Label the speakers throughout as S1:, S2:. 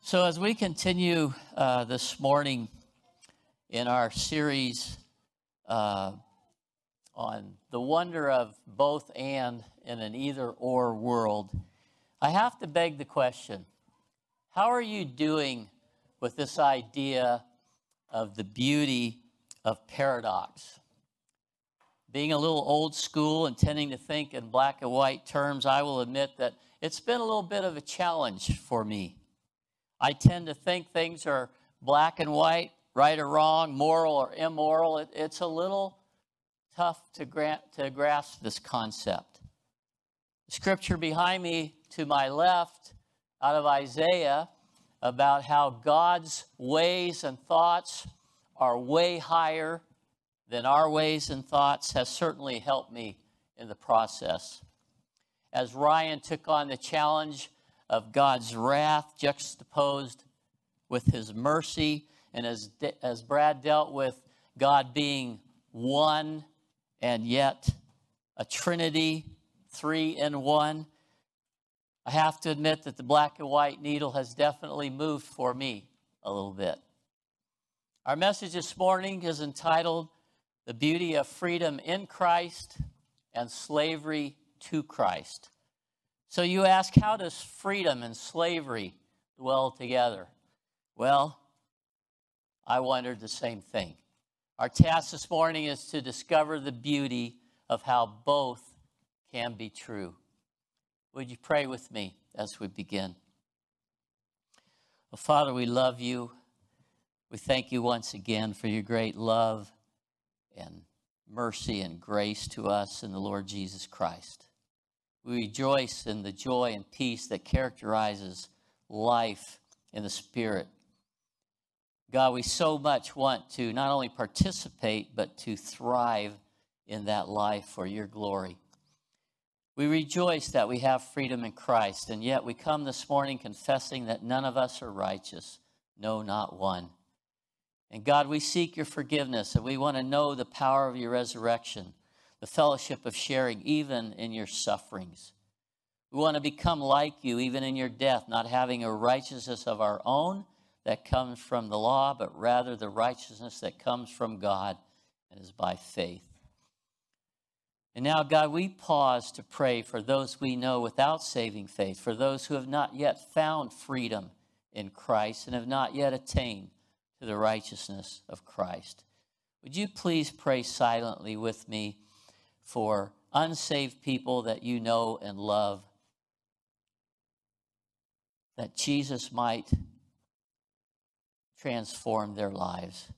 S1: So as we continue this morning in our series on the wonder of both and in an either-or world, I have to beg the question, how are you doing with this idea of the beauty of paradox? Being a little old school and tending to think in black and white terms, I will admit that it's been a little bit of a challenge for me. I tend to think things are black and white, right or wrong, moral or immoral. It's a little tough to grasp this concept. The scripture behind me to my left out of Isaiah about how God's ways and thoughts are way higher than our ways and thoughts has certainly helped me in the process. As Ryan took on the challenge of God's wrath juxtaposed with his mercy, and as Brad dealt with God being one and yet a Trinity, three in one, I have to admit that the black and white needle has definitely moved for me a little bit. Our message this morning is entitled, The Beauty of Freedom in Christ and Slavery to Christ. So you ask, how does freedom and slavery dwell together? Well, I wondered the same thing. Our task this morning is to discover the beauty of how both can be true. Would you pray with me as we begin? Well, Father, we love you. We thank you once again for your great love and mercy and grace to us in the Lord Jesus Christ. We rejoice in the joy and peace that characterizes life in the Spirit. God, we so much want to not only participate, but to thrive in that life for your glory. We rejoice that we have freedom in Christ, and yet we come this morning confessing that none of us are righteous, no, not one. And God, we seek your forgiveness, and we want to know the power of your resurrection, the fellowship of sharing even in your sufferings. We want to become like you even in your death, not having a righteousness of our own that comes from the law, but rather the righteousness that comes from God and is by faith. And now, God, we pause to pray for those we know without saving faith, for those who have not yet found freedom in Christ and have not yet attained to the righteousness of Christ. Would you please pray silently with me for unsaved people that you know and love, that Jesus might transform their lives.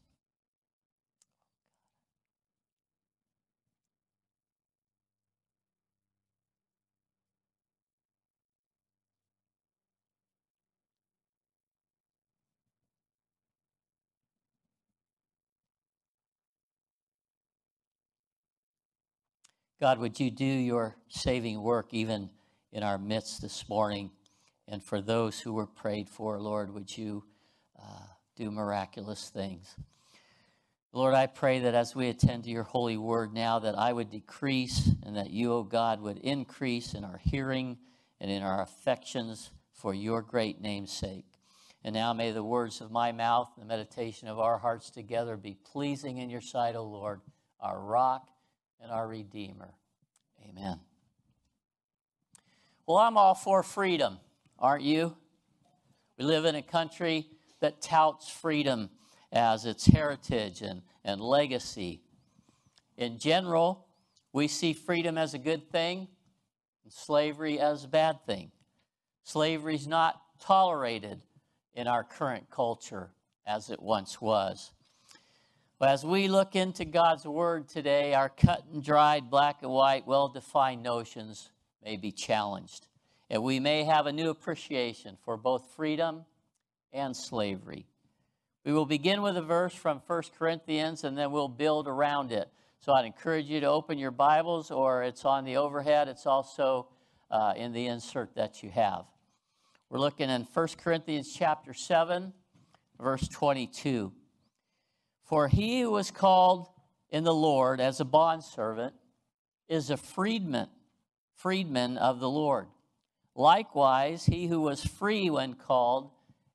S1: God, would you do your saving work even in our midst this morning? And for those who were prayed for, Lord, would you do miraculous things? Lord, I pray that as we attend to your holy word now, that I would decrease and that you, O God, would increase in our hearing and in our affections for your great name's sake. And now may the words of my mouth and the meditation of our hearts together be pleasing in your sight, O Lord, our rock and our Redeemer. Amen. Well, I'm all for freedom, aren't you? We live in a country that touts freedom as its heritage and legacy. In general, we see freedom as a good thing and slavery as a bad thing. Slavery is not tolerated in our current culture as it once was. But as we look into God's word today, our cut and dried, black and white, well-defined notions may be challenged. And we may have a new appreciation for both freedom and slavery. We will begin with a verse from 1 Corinthians, and then we'll build around it. So I'd encourage you to open your Bibles, or it's on the overhead. It's also in the insert that you have. We're looking in 1 Corinthians chapter 7, verse 22. For he who was called in the Lord as a bondservant is a freedman of the Lord. Likewise, he who was free when called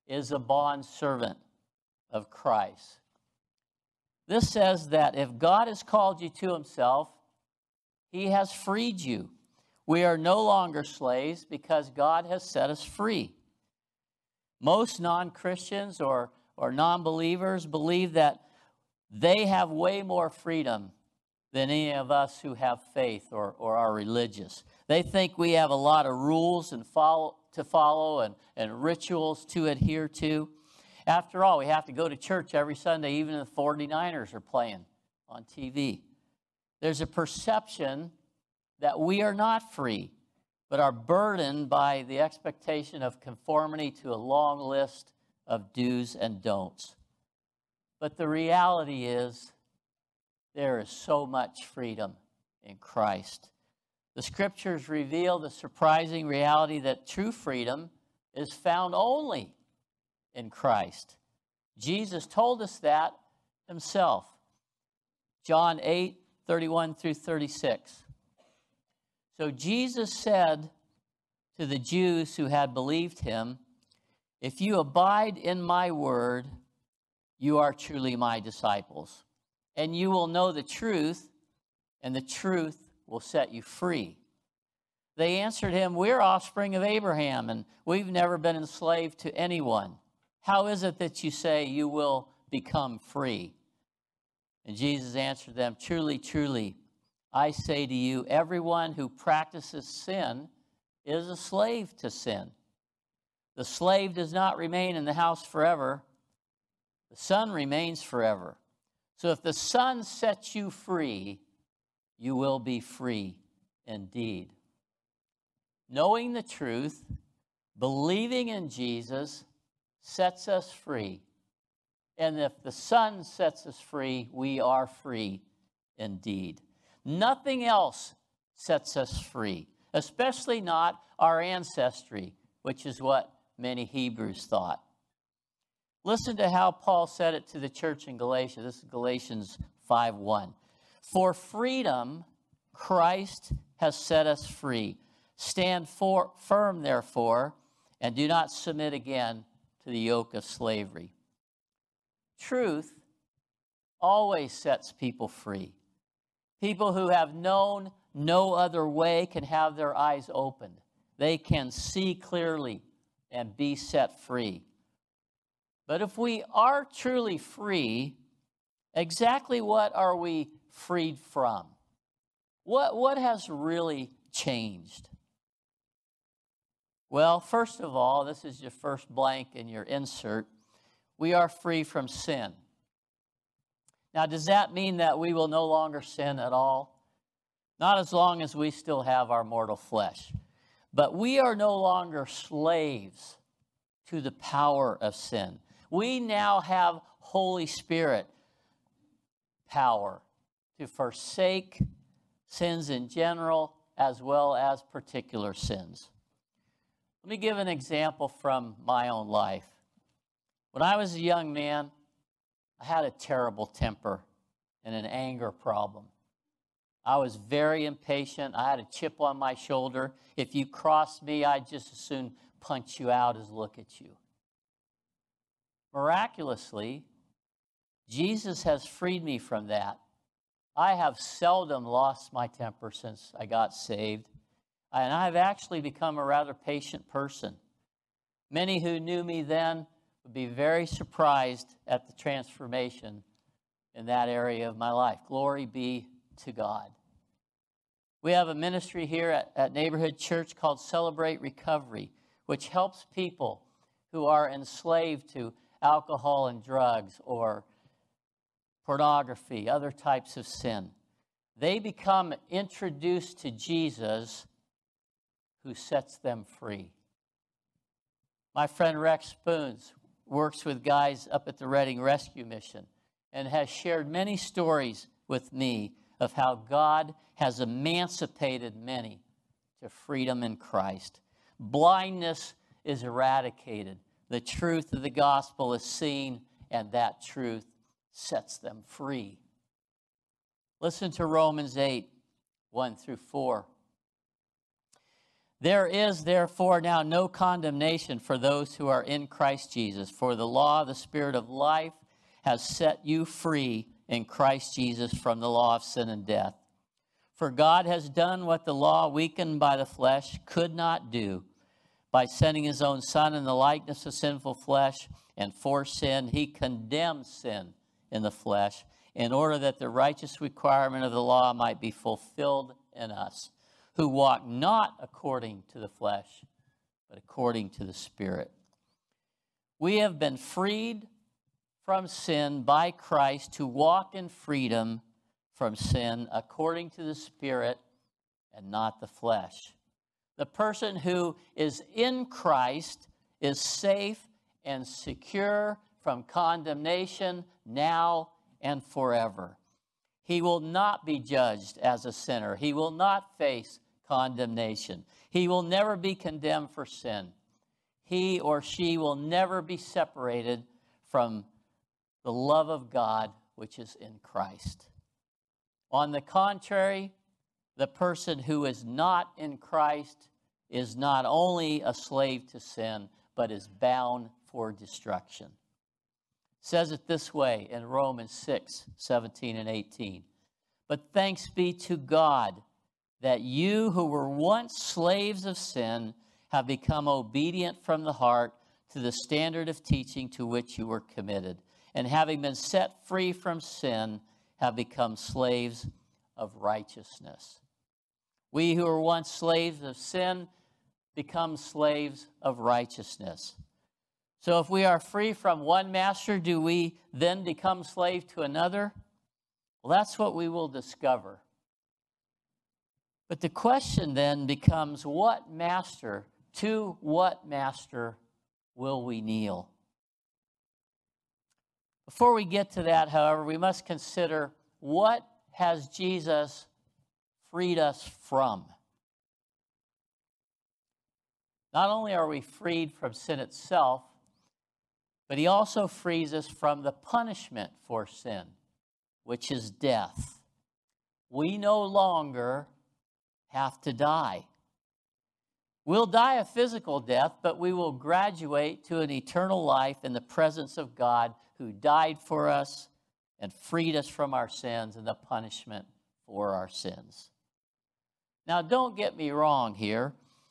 S1: is a bondservant of Christ. This says that if God has called you to himself, he has freed you. We are no longer slaves because God has set us free. Most non-Christians or non-believers believe that they have way more freedom than any of us who have faith or are religious. They think we have a lot of rules to follow and rituals to adhere to. After all, we have to go to church every Sunday, even if the 49ers are playing on TV. There's a perception that we are not free, but are burdened by the expectation of conformity to a long list of do's and don'ts. But the reality is, there is so much freedom in Christ. The scriptures reveal the surprising reality that true freedom is found only in Christ. Jesus told us that himself. John 8:31 through 36. So Jesus said to the Jews who had believed him, "If you abide in my word, you are truly my disciples, and you will know the truth, and the truth will set you free." They answered him, "We're offspring of Abraham, and we've never been enslaved to anyone. How is it that you say you will become free?" And Jesus answered them, "Truly, truly, I say to you, everyone who practices sin is a slave to sin. The slave does not remain in the house forever. The Son remains forever. So if the Son sets you free, you will be free indeed." Knowing the truth, believing in Jesus, sets us free. And if the Son sets us free, we are free indeed. Nothing else sets us free, especially not our ancestry, which is what many Hebrews thought. Listen to how Paul said it to the church in Galatia. This is Galatians 5:1. "For freedom, Christ has set us free. Stand firm, therefore, and do not submit again to the yoke of slavery." Truth always sets people free. People who have known no other way can have their eyes opened. They can see clearly and be set free. But if we are truly free, exactly what are we freed from? What has really changed? Well, first of all, this is your first blank in your insert. We are free from sin. Now, does that mean that we will no longer sin at all? Not as long as we still have our mortal flesh. But we are no longer slaves to the power of sin. We now have Holy Spirit power to forsake sins in general as well as particular sins. Let me give an example from my own life. When I was a young man, I had a terrible temper and an anger problem. I was very impatient. I had a chip on my shoulder. If you crossed me, I'd just as soon punch you out as look at you. Miraculously, Jesus has freed me from that. I have seldom lost my temper since I got saved, and I've actually become a rather patient person. Many who knew me then would be very surprised at the transformation in that area of my life. Glory be to God. We have a ministry here at Neighborhood Church called Celebrate Recovery, which helps people who are enslaved to alcohol and drugs or pornography, other types of sin. They become introduced to Jesus, who sets them free. My friend Rex Spoons works with guys up at the Redding Rescue Mission and has shared many stories with me of how God has emancipated many to freedom in Christ. Blindness is eradicated. The truth of the gospel is seen, and that truth sets them free. Listen to Romans 8:1-4. There is therefore now no condemnation for those who are in Christ Jesus, for the law of the Spirit of life has set you free in Christ Jesus from the law of sin and death. For God has done what the law, weakened by the flesh, could not do. By sending his own Son in the likeness of sinful flesh, and for sin, he condemned sin in the flesh, in order that the righteous requirement of the law might be fulfilled in us, who walk not according to the flesh, but according to the Spirit. We have been freed from sin by Christ to walk in freedom from sin according to the Spirit and not the flesh. The person who is in Christ is safe and secure from condemnation now and forever. He will not be judged as a sinner. He will not face condemnation. He will never be condemned for sin. He or she will never be separated from the love of God which is in Christ. On the contrary, the person who is not in Christ is not only a slave to sin, but is bound for destruction. It says it this way in Romans 6:17 and 18. But thanks be to God that you who were once slaves of sin have become obedient from the heart to the standard of teaching to which you were committed, and having been set free from sin, have become slaves of righteousness. We who were once slaves of sin become slaves of righteousness. So if we are free from one master, do we then become slave to another? Well, that's what we will discover. But the question then becomes, to what master will we kneel? Before we get to that, however, we must consider, what has Jesus freed us from? Not only are we freed from sin itself, but he also frees us from the punishment for sin, which is death. We no longer have to die. We'll die a physical death, but we will graduate to an eternal life in the presence of God, who died for us and freed us from our sins and the punishment for our sins. Now, don't get me wrong here.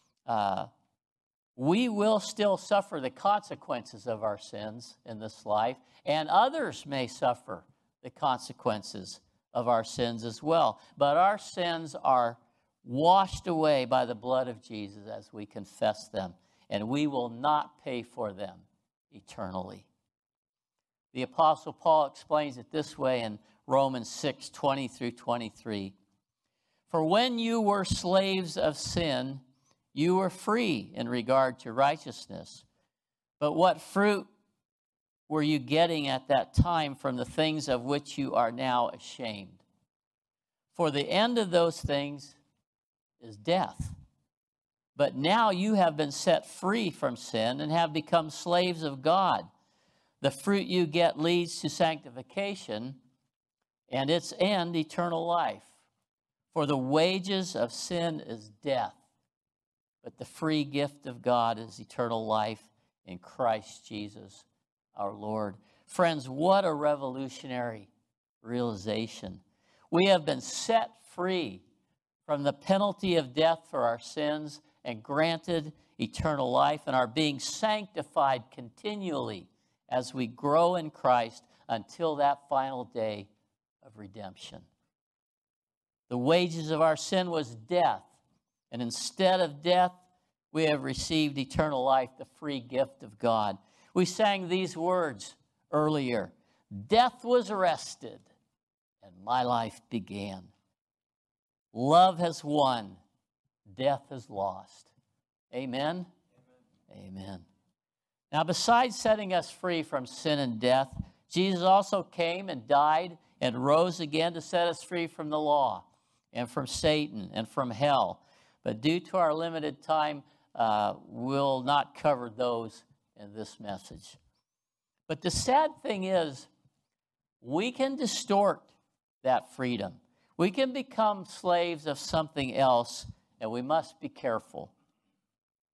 S1: We will still suffer the consequences of our sins in this life, and others may suffer the consequences of our sins as well. But our sins are washed away by the blood of Jesus as we confess them, and we will not pay for them eternally. The Apostle Paul explains it this way in Romans 6:20 through 23. For when you were slaves of sin, you were free in regard to righteousness. But what fruit were you getting at that time from the things of which you are now ashamed? For the end of those things is death. But now you have been set free from sin and have become slaves of God. The fruit you get leads to sanctification, and its end, eternal life. For the wages of sin is death, but the free gift of God is eternal life in Christ Jesus our Lord. Friends, what a revolutionary realization. We have been set free from the penalty of death for our sins and granted eternal life, and are being sanctified continually as we grow in Christ until that final day of redemption. The wages of our sin was death, and instead of death, we have received eternal life, the free gift of God. We sang these words earlier: death was arrested, and my life began. Love has won, death has lost. Amen? Amen. Amen. Now, besides setting us free from sin and death, Jesus also came and died and rose again to set us free from the law and from Satan and from hell. But due to our limited time, we'll not cover those in this message. But the sad thing is, we can distort that freedom. We can become slaves of something else, and we must be careful.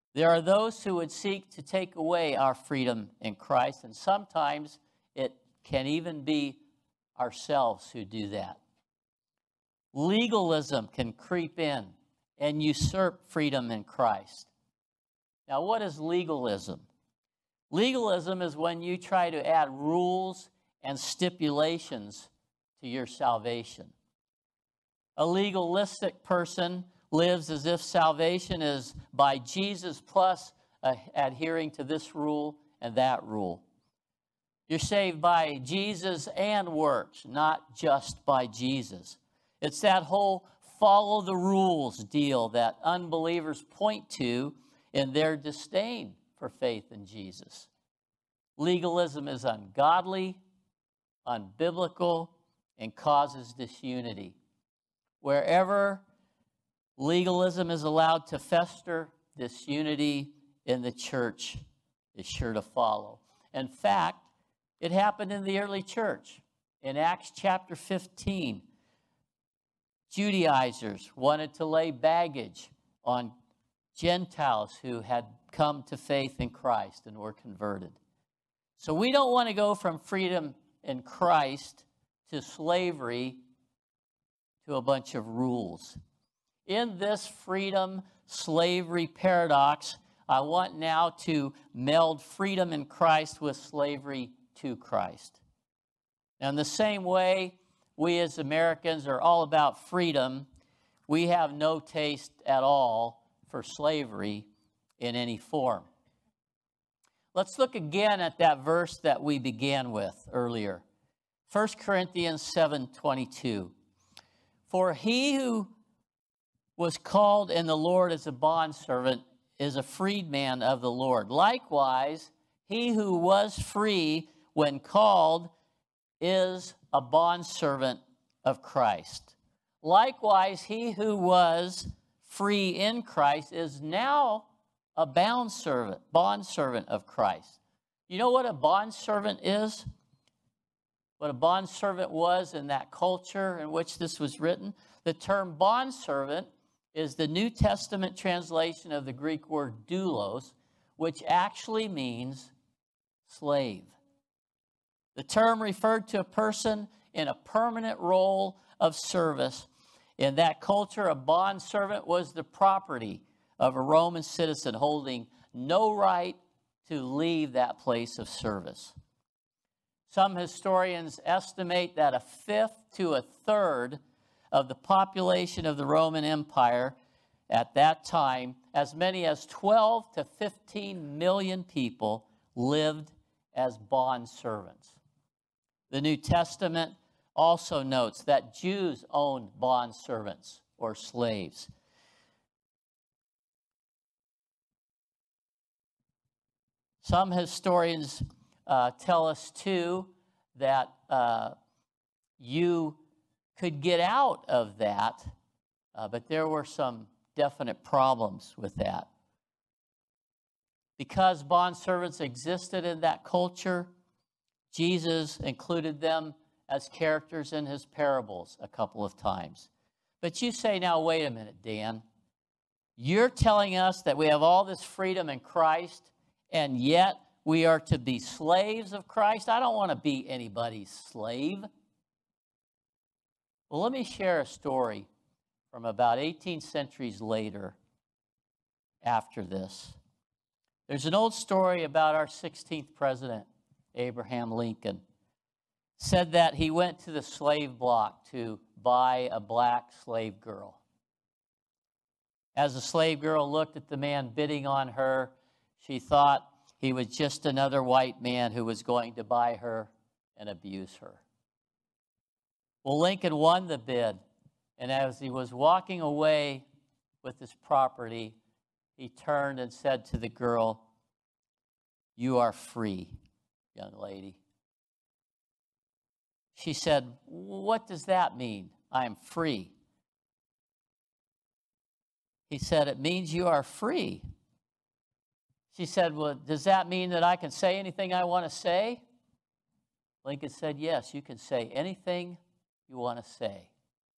S1: There are those who would seek to take away our freedom in Christ, and sometimes it can even be ourselves who do that. Legalism can creep in and usurp freedom in Christ. Now, what is legalism? Legalism is when you try to add rules and stipulations to your salvation. A legalistic person lives as if salvation is by Jesus plus adhering to this rule and that rule. You're saved by Jesus and works, not just by Jesus. It's that whole follow the rules deal that unbelievers point to in their disdain for faith in Jesus. Legalism is ungodly, unbiblical, and causes disunity. Wherever legalism is allowed to fester, disunity in the church is sure to follow. In fact, it happened in the early church. In Acts chapter 15, Judaizers wanted to lay baggage on Gentiles who had come to faith in Christ and were converted. So we don't want to go from freedom in Christ to slavery to a bunch of rules. In this freedom-slavery paradox, I want now to meld freedom in Christ with slavery to Christ. Now, in the same way, we as Americans are all about freedom. We have no taste at all for slavery in any form. Let's look again at that verse that we began with earlier. 1 Corinthians 7:22. For he who was called in the Lord as a bondservant is a freedman of the Lord. Likewise, he who was free when called is a bondservant of Christ. Likewise, he who was free in Christ is now a bondservant of Christ. You know what a bondservant is? What a bondservant was in that culture in which this was written? The term bondservant is the New Testament translation of the Greek word doulos, which actually means slave. The term referred to a person in a permanent role of service. In that culture, a bondservant was the property of a Roman citizen holding no right to leave that place of service. Some historians estimate that a fifth to a third of the population of the Roman Empire at that time, as many as 12 to 15 million people, lived as bondservants. The New Testament also notes that Jews owned bondservants or slaves. Some historians tell us, too, that you could get out of that, but there were some definite problems with that. Because bondservants existed in that culture, Jesus included them as characters in his parables a couple of times. But you say, now, wait a minute, Dan. You're telling us that we have all this freedom in Christ, and yet we are to be slaves of Christ? I don't want to be anybody's slave. Well, let me share a story from about 18 centuries later after this. There's an old story about our 16th president, Abraham Lincoln. Said that he went to the slave block to buy a black slave girl. As the slave girl looked at the man bidding on her, she thought he was just another white man who was going to buy her and abuse her. Well, Lincoln won the bid, and as he was walking away with his property, he turned and said to the girl, "You are free, young lady." She said, "What does that mean? I am free." He said, "It means you are free." She said, "Well, does that mean that I can say anything I want to say?" Lincoln said, "Yes, you can say anything you want to say."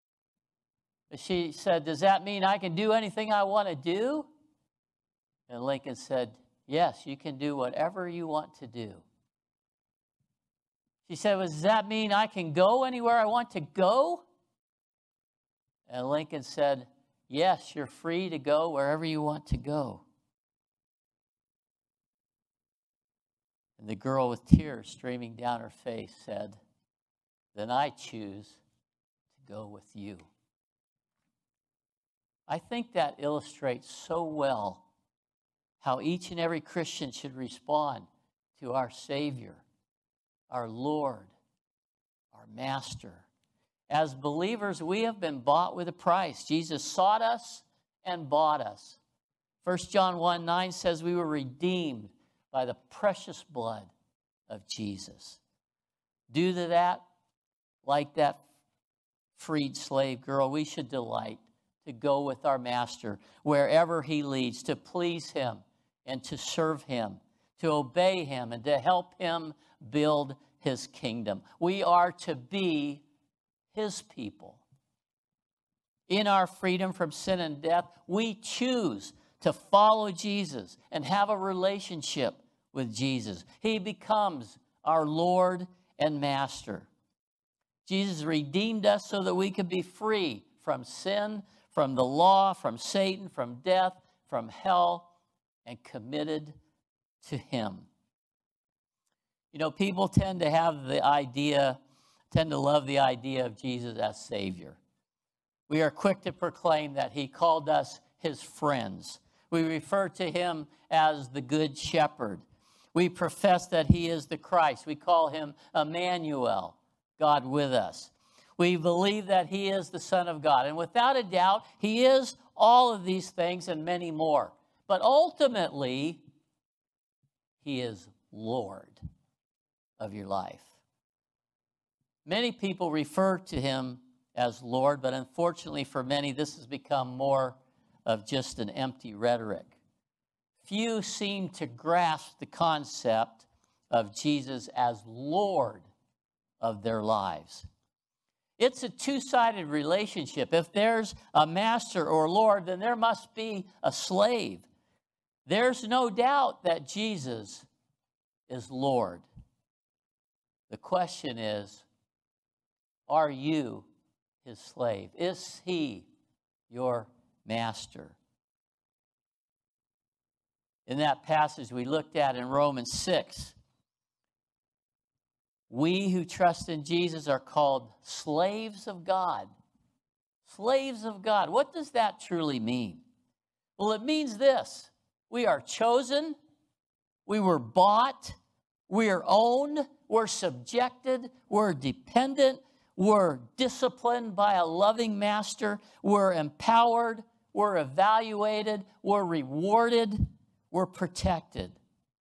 S1: She said, "Does that mean I can do anything I want to do?" And Lincoln said, yes, you can do whatever you want to do. She said, well, does that mean I can go anywhere I want to go? And Lincoln said, yes, you're free to go wherever you want to go. And the girl with tears streaming down her face said, then I choose to go with you. I think that illustrates so well how each and every Christian should respond to our Savior, our Lord, our Master. As believers, we have been bought with a price. Jesus sought us and bought us. 1 John 1:9 says we were redeemed by the precious blood of Jesus. Due to that, like that freed slave girl, we should delight to go with our Master wherever he leads, to please him and to serve him, to obey him and to help him build his kingdom. We are to be his people. In our freedom from sin and death, we choose to follow Jesus and have a relationship with Jesus. He becomes our Lord and Master. Jesus redeemed us so that we could be free from sin, from the law, from Satan, from death, from hell, and committed to him. You know, people tend to love the idea of Jesus as Savior. We are quick to proclaim that he called us his friends. We refer to him as the Good Shepherd. We profess that he is the Christ. We call him Emmanuel, God with us. We believe that he is the Son of God. And without a doubt, he is all of these things and many more. But ultimately, he is Lord of your life. Many people refer to him as Lord, but unfortunately for many, this has become more of just an empty rhetoric. Few seem to grasp the concept of Jesus as Lord of their lives. It's a two-sided relationship. If there's a master or Lord, then there must be a slave. There's no doubt that Jesus is Lord. The question is, are you his slave? Is he your master? In that passage we looked at in Romans 6, we who trust in Jesus are called slaves of God. Slaves of God. What does that truly mean? Well, it means this. We are chosen. We were bought. We are owned. We're subjected. We're dependent. We're disciplined by a loving master. We're empowered. We're evaluated. We're rewarded. We're protected.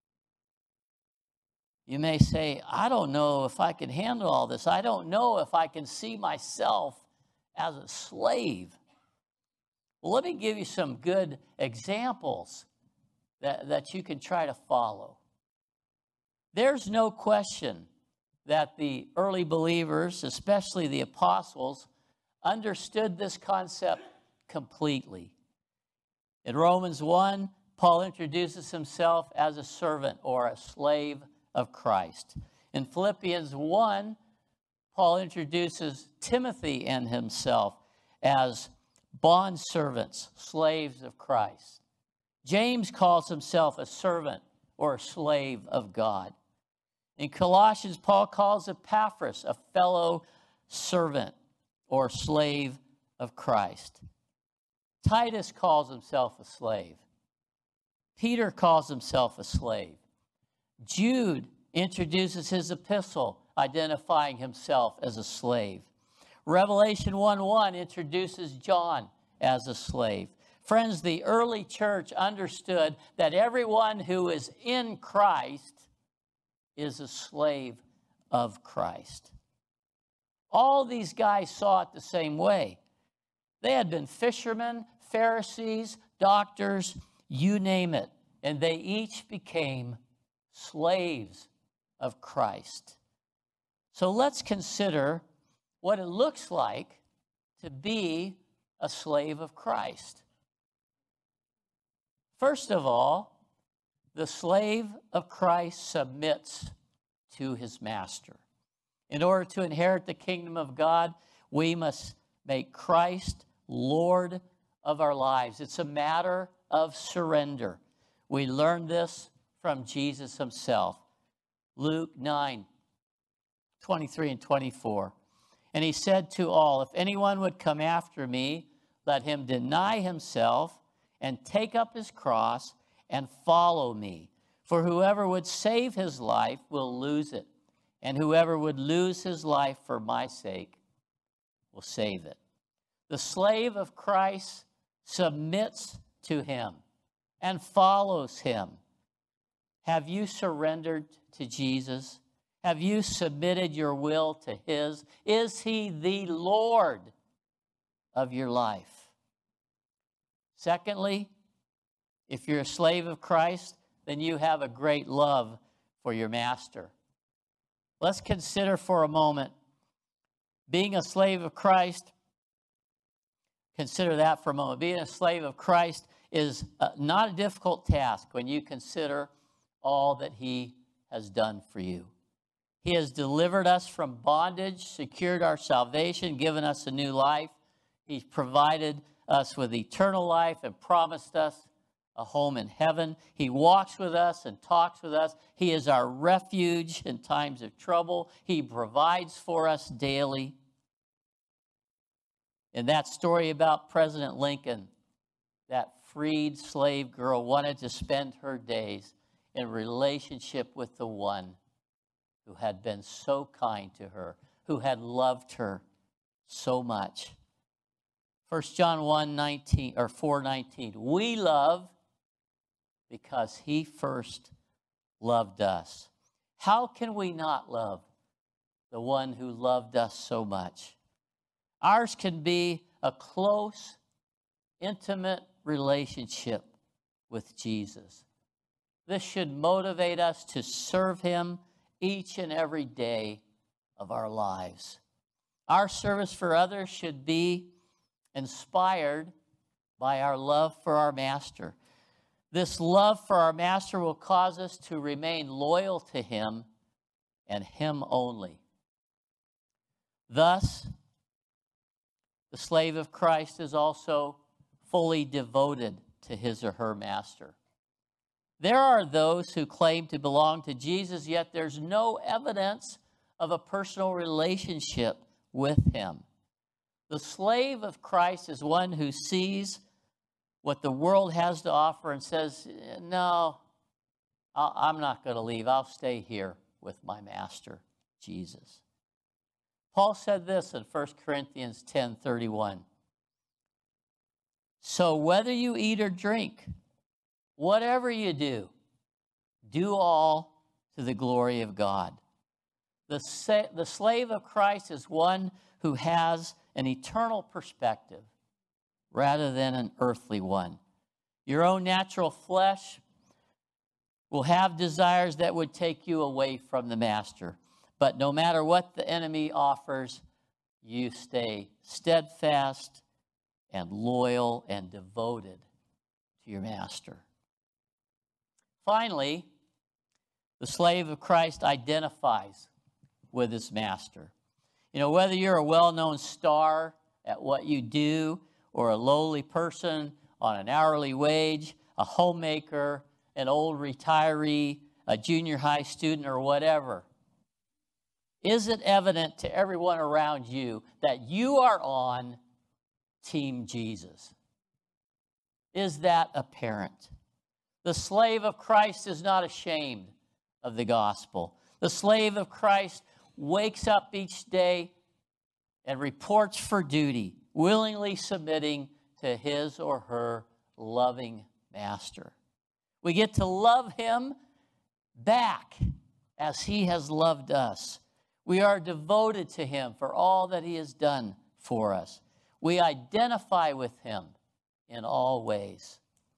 S1: You may say, I don't know if I can handle all this. I don't know if I can see myself as a slave. Well, let me give you some good examples that you can try to follow. There's no question that the early believers, especially the apostles, understood this concept completely. In Romans 1, Paul introduces himself as a servant or a slave of Christ. In Philippians 1, Paul introduces Timothy and himself as bondservants, slaves of Christ. James calls himself a servant or a slave of God. In Colossians, Paul calls Epaphras a fellow servant or slave of Christ. Titus calls himself a slave. Peter calls himself a slave. Jude introduces his epistle, identifying himself as a slave. Revelation 1:1 introduces John as a slave. Friends, the early church understood that everyone who is in Christ is a slave of Christ. All these guys saw it the same way. They had been fishermen, Pharisees, doctors, you name it, and they each became slaves of Christ. So let's consider what it looks like to be a slave of Christ. First of all, The slave of Christ submits to his master. In order to inherit the kingdom of God, we must make Christ Lord of our lives. It's a matter of surrender. We learn this from Jesus himself. Luke 9:23 and 24. And he said to all, if anyone would come after me, let him deny himself and take up his cross and follow me. For whoever would save his life will lose it, and whoever would lose his life for my sake will save it. The slave of Christ submits to him and follows him. Have you surrendered to Jesus? Have you submitted your will to his? Is he the Lord of your life? Secondly, if you're a slave of Christ, then you have a great love for your master. Let's consider for a moment being a slave of Christ. Consider that for a moment. Being a slave of Christ is not a difficult task when you consider all that he has done for you. He has delivered us from bondage, secured our salvation, given us a new life. He's provided us with eternal life and promised us a home in heaven. He walks with us and talks with us. He is our refuge in times of trouble. He provides for us daily. In that story about President Lincoln, that freed slave girl wanted to spend her days in relationship with the one who had been so kind to her, who had loved her so much. 1 John 1:19 or 4:19. We love because he first loved us. How can we not love the one who loved us so much? Ours can be a close, intimate relationship with Jesus. This should motivate us to serve him each and every day of our lives. Our service for others should be inspired by our love for our master. This love for our master will cause us to remain loyal to him and him only. Thus, the slave of Christ is also fully devoted to his or her master. There are those who claim to belong to Jesus, yet there's no evidence of a personal relationship with him. The slave of Christ is one who sees what the world has to offer and says, no, I'm not going to leave. I'll stay here with my master, Jesus. Paul said this in 1 Corinthians 10:31. So whether you eat or drink, whatever you do, do all to the glory of God. The slave of Christ is one who has an eternal perspective rather than an earthly one. Your own natural flesh will have desires that would take you away from the master. But no matter what the enemy offers, you stay steadfast and loyal and devoted to your master. Finally, the slave of Christ identifies with his master. You know, whether you're a well-known star at what you do or a lowly person on an hourly wage, a homemaker, an old retiree, a junior high student, or whatever, is it evident to everyone around you that you are on Team Jesus? Is that apparent? The slave of Christ is not ashamed of the gospel. The slave of Christ wakes up each day and reports for duty, willingly submitting to his or her loving master. We get to love him back as he has loved us. We are devoted to him for all that he has done for us. We identify with him in all ways.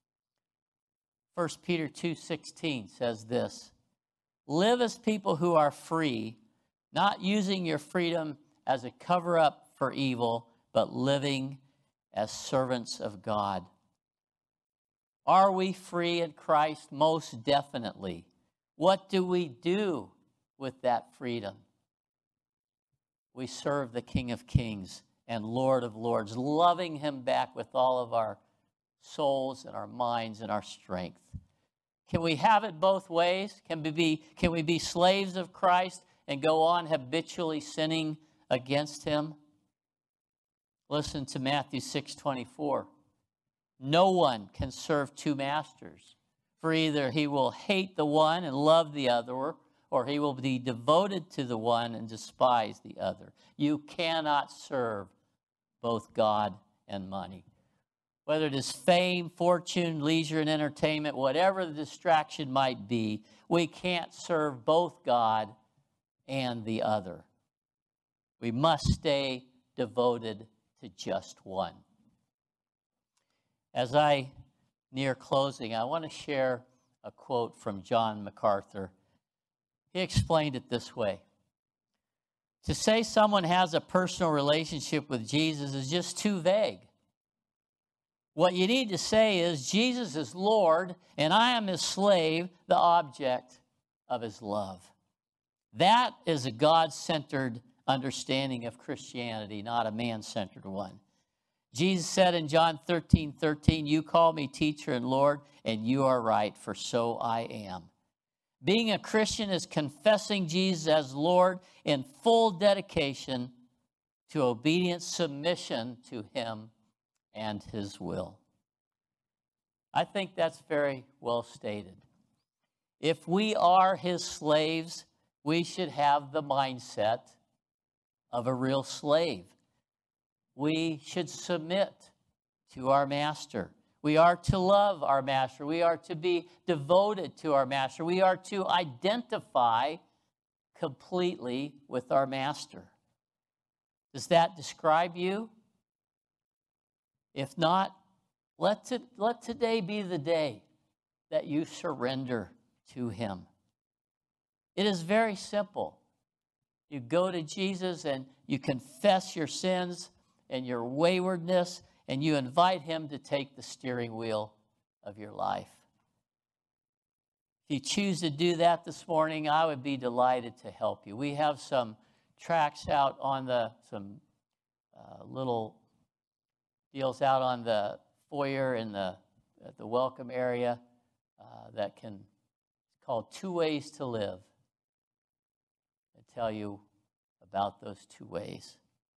S1: 1 Peter 2:16 says this, live as people who are free, not using your freedom as a cover-up for evil, but living as servants of God. Are we free in Christ? Most definitely. What do we do with that freedom? We serve the King of Kings and Lord of Lords, loving him back with all of our souls and our minds and our strength. Can we have it both ways? Can we be slaves of Christ and go on habitually sinning against him? Listen to Matthew 6:24. No one can serve two masters, for either he will hate the one and love the other, or he will be devoted to the one and despise the other. You cannot serve both God and money. Whether it is fame, fortune, leisure, and entertainment, whatever the distraction might be, we can't serve both God and the other. We must stay devoted to just one. As I near closing, I want to share a quote from John MacArthur. He explained it this way. To say someone has a personal relationship with Jesus is just too vague. What you need to say is, Jesus is Lord, and I am his slave, the object of his love. That is a God-centered understanding of Christianity, not a man-centered one. Jesus said in John 13:13, you call me teacher and Lord, and you are right, for so I am. Being a Christian is confessing Jesus as Lord in full dedication to obedient submission to him and his will. I think that's very well stated. If we are his slaves, we should have the mindset of a real slave. We should submit to our master. We are to love our master. We are to be devoted to our master. We are to identify completely with our master. Does that describe you? If not, let today be the day that you surrender to him. It is very simple. You go to Jesus and you confess your sins and your waywardness, and you invite him to take the steering wheel of your life. If you choose to do that this morning, I would be delighted to help you. We have some tracts out on some little deals out on the foyer in at the welcome area that can, it's called 2 Ways to Live. I tell you about those 2 ways.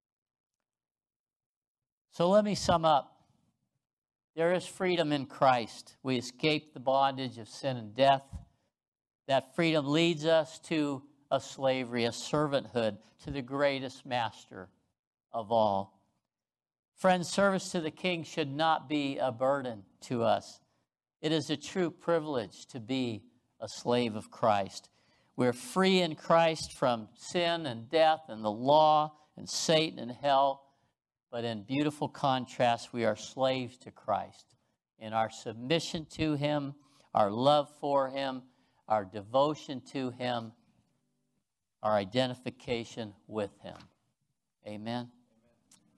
S1: So let me sum up. There is freedom in Christ. We escape the bondage of sin and death. That freedom leads us to a slavery, a servanthood to the greatest master of all. Friends, service to the King should not be a burden to us. It is a true privilege to be a slave of Christ. We're free in Christ from sin and death and the law and Satan and hell. But in beautiful contrast, we are slaves to Christ in our submission to him, our love for him, our devotion to him, our identification with him. Amen.